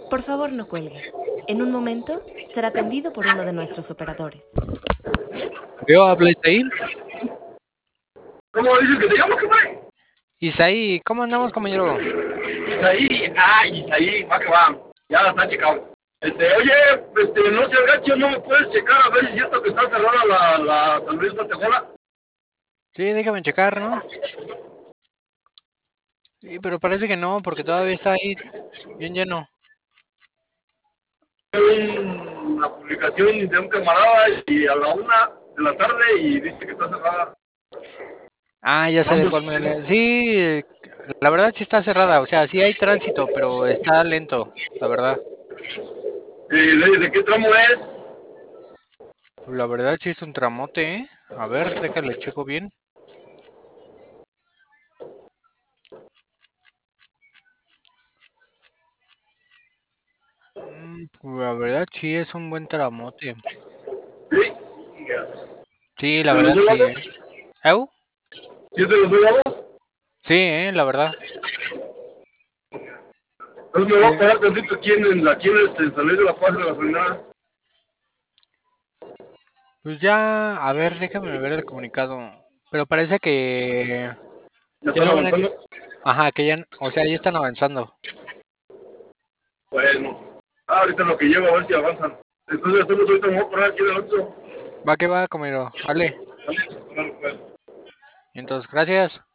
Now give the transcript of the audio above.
Por favor, no cuelgue. En un momento será atendido por uno de nuestros operadores. ¿Veo habla Isaí? ¿Cómo dices que te llamas, compadre? Isaí, ¿cómo andamos, compañero? Isaí, Isaí, va que va. Ya está checado. Oye, no seas gacho, ¿no me puedes checar a ver si es cierto que está cerrada la San Luis Matejola? Sí, déjame checar, ¿no? Sí, pero parece que no, porque todavía está ahí bien lleno. Una publicación de un camarada y a la 1 de la tarde y dice que está cerrada. Ah, ya sé de cuál me... Sí, la verdad sí está cerrada, o sea, sí hay tránsito, pero está lento, la verdad. ¿De qué tramo es? La verdad sí es un tramote, ¿eh? A ver, déjale checo bien. La verdad sí es un buen tramote. Sí. Sí, la ¿De los verdad dos sí, ¿eh? lados? ¿Eu? ¿Sí es de los dos lados? Sí, la verdad. Entonces me voy a Sí. parar tantito aquí en San Luis de la Paz de la gasolinera. Pues ya, a ver, déjame ver el comunicado. Pero parece que ¿Ya ya están no van a... avanzando? Ajá, que ya, o sea, ya están avanzando. Bueno. Ahorita lo que llevo a ver si avanzan. Entonces ahorita me voy a parar aquí del otro. Va que va, compañero. Vale. Vale, pues. Entonces, gracias.